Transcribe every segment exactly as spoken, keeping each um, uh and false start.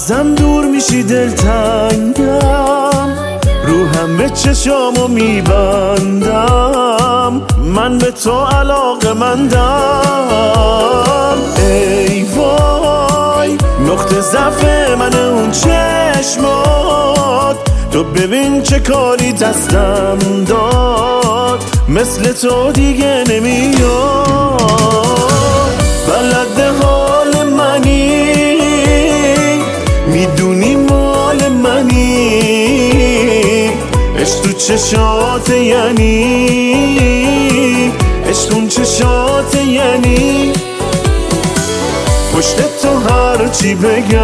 ازم دور میشی دلتنگم، روحم به چشامو میبندم، من به تو علاقه مندم. ای وای نقطه ضعف من اون چشمات، تو ببین چه کاری دستم داد، مثل تو دیگه نمیاد. بلد حال منی، میدونی مال منی، عشق تو چشات یعنی، عشق اون چشات یعنی. پشت تو هر چی بگن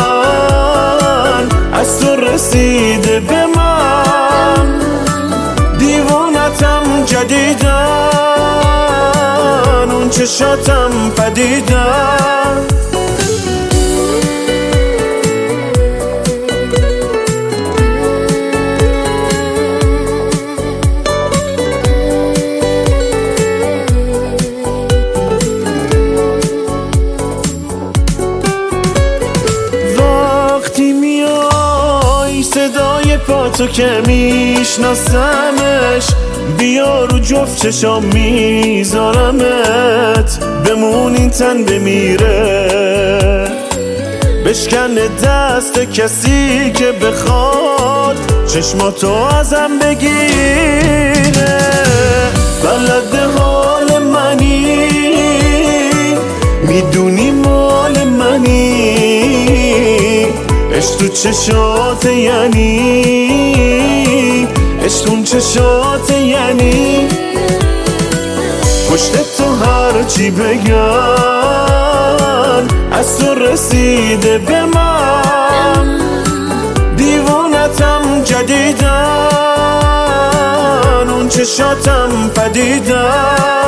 از تو رسیده به من، دیوونتم جدیدن، اون چشاتم پدیدن. صدای پاتو که میشناسمش، بیا رو جفت چشام میذارمت، بمون این تن بمیره، بشکنه دست کسی که بخواد چشماتو ازم بگیره. بلد حال منی، میدونی مال منی، عشق تو چشات یعنی، عشق اون چشات یعنی. پشت تو هر چی بگن از تو رسیده به من، دیوونتم جدیدن، اون چشاتم پدیدن.